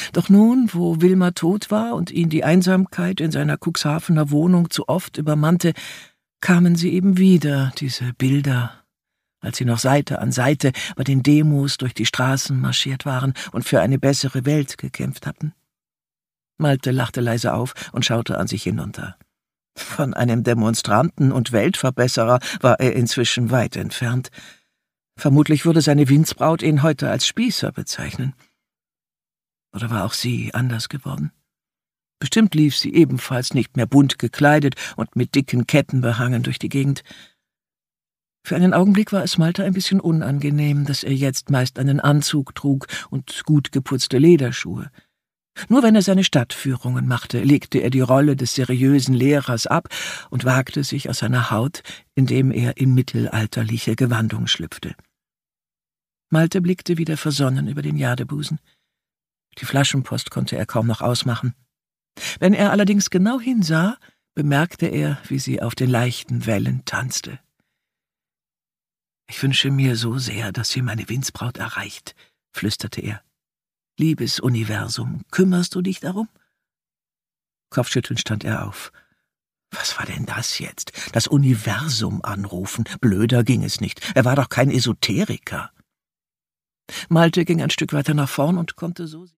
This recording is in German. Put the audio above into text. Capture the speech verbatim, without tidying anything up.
Doch nun, wo Wilma tot war und ihn die Einsamkeit in seiner Cuxhavener Wohnung zu oft übermannte, kamen sie eben wieder, diese Bilder, als sie noch Seite an Seite bei den Demos durch die Straßen marschiert waren und für eine bessere Welt gekämpft hatten. Malte lachte leise auf und schaute an sich hinunter. Von einem Demonstranten und Weltverbesserer war er inzwischen weit entfernt. Vermutlich würde seine Windsbraut ihn heute als Spießer bezeichnen. Oder war auch sie anders geworden? Bestimmt lief sie ebenfalls nicht mehr bunt gekleidet und mit dicken Ketten behangen durch die Gegend. Für einen Augenblick war es Malte ein bisschen unangenehm, dass er jetzt meist einen Anzug trug und gut geputzte Lederschuhe. Nur wenn er seine Stadtführungen machte, legte er die Rolle des seriösen Lehrers ab und wagte sich aus seiner Haut, indem er in mittelalterliche Gewandung schlüpfte. Malte blickte wieder versonnen über den Jadebusen. Die Flaschenpost konnte er kaum noch ausmachen. Wenn er allerdings genau hinsah, bemerkte er, wie sie auf den leichten Wellen tanzte. »Ich wünsche mir so sehr, dass sie meine Windsbraut erreicht«, flüsterte er. »Liebes Universum, kümmerst du dich darum?« Kopfschüttelnd stand er auf. Was war denn das jetzt? Das Universum anrufen? Blöder ging es nicht. Er war doch kein Esoteriker. Malte ging ein Stück weiter nach vorn und konnte so